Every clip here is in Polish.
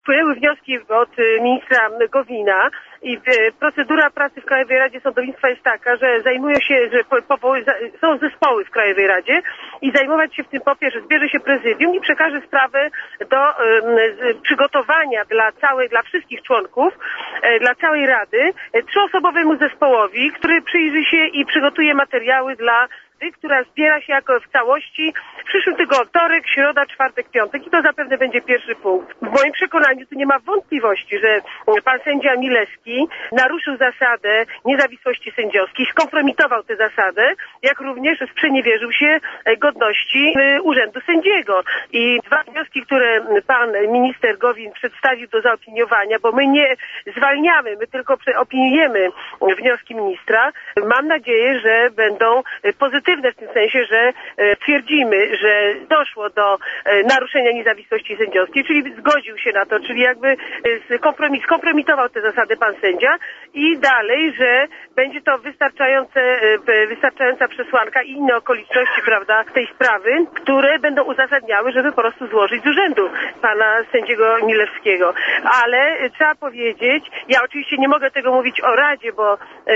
Wpłynęły wnioski od ministra Gowina i procedura pracy w Krajowej Radzie Sądownictwa jest taka, że zajmują się, że są zespoły w Krajowej Radzie i zajmować się w tym po pierwsze zbierze się prezydium i przekaże sprawę do przygotowania dla wszystkich członków, dla całej Rady, trzyosobowemu zespołowi, który przyjrzy się i przygotuje materiały która zbiera się jako w całości w przyszłym tygodniu, wtorek, środa, czwartek, piątek i to zapewne będzie pierwszy punkt. W moim przekonaniu tu nie ma wątpliwości, że pan sędzia Milewski naruszył zasadę niezawisłości sędziowskiej, skompromitował tę zasadę, jak również sprzeniewierzył się godności urzędu sędziego. I dwa wnioski, które pan minister Gowin przedstawił do zaopiniowania, bo my nie zwalniamy, my tylko opiniujemy wnioski ministra, mam nadzieję, że będą pozytywne w tym sensie, że twierdzimy, że doszło do naruszenia niezawisłości sędziowskiej, czyli zgodził się na to, czyli jakby skompromitował tę zasadę pan sędzia i dalej, że będzie to wystarczająca przesłanka i inne okoliczności, prawda, tej sprawy, które będą uzasadniały, żeby po prostu złożyć z urzędu pana sędziego Milewskiego. Ale trzeba powiedzieć, ja oczywiście nie mogę tego mówić o Radzie, bo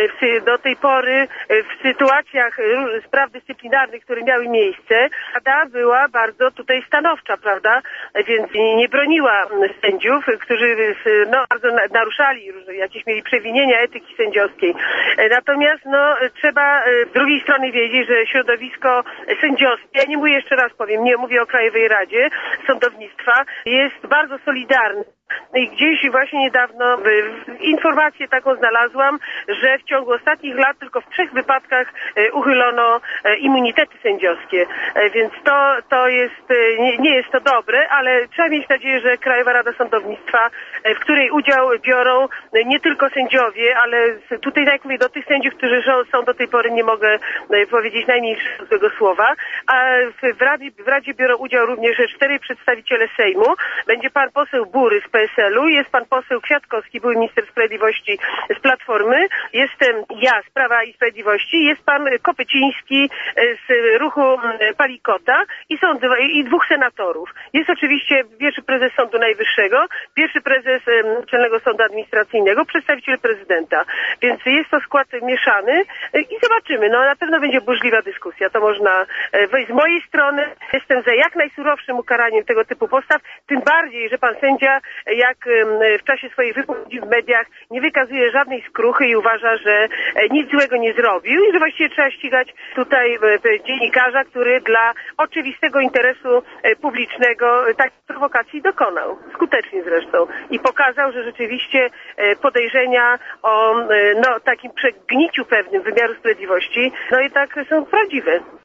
do tej pory w sytuacjach spraw dyscyplinarnych, które miały miejsce, Rada była bardzo tutaj stanowcza, prawda, więc nie broniła sędziów, którzy bardzo naruszali, jakieś mieli przewinienia etyki sędziowskiej. Natomiast trzeba z drugiej strony wiedzieć, że środowisko sędziowskie, ja nie mówię, jeszcze raz powiem, nie mówię o Krajowej Radzie Sądownictwa, jest bardzo solidarne. I gdzieś właśnie niedawno informację taką znalazłam, że w ciągu ostatnich lat tylko w 3 wypadkach uchylono immunitety sędziowskie. Więc to jest, nie jest to dobre, ale trzeba mieć nadzieję, że Krajowa Rada Sądownictwa, w której udział biorą nie tylko sędziowie, ale tutaj najpierw do tych sędziów, którzy są do tej pory, nie mogę powiedzieć najmniejszego złego słowa, a w Radzie biorą udział również 4 przedstawiciele Sejmu. Będzie pan poseł Bury z PSL-u, jest pan poseł Kwiatkowski, były minister sprawiedliwości z Platformy, jestem ja z Prawa i Sprawiedliwości, jest pan Kopyciński z ruchu Palikota i są 2 senatorów. Jest oczywiście pierwszy prezes Sądu Najwyższego, pierwszy prezes Naczelnego Sądu Administracyjnego, przedstawiciel prezydenta. Więc jest to skład mieszany i zobaczymy. Na pewno będzie burzliwa dyskusja. To można wejść z mojej strony. Jestem za jak najsurowszym ukaraniem tego typu postaw, tym bardziej, że pan sędzia jak w czasie swojej wypowiedzi w mediach nie wykazuje żadnej skruchy i uważa, że nic złego nie zrobił i że właściwie trzeba ścigać tutaj dziennikarza, który dla oczywistego interesu publicznego takiej prowokacji dokonał. Skutecznie zresztą. I pokazał, że rzeczywiście podejrzenia o takim przegniciciu pewnym wymiaru sprawiedliwości i tak są prawdziwe.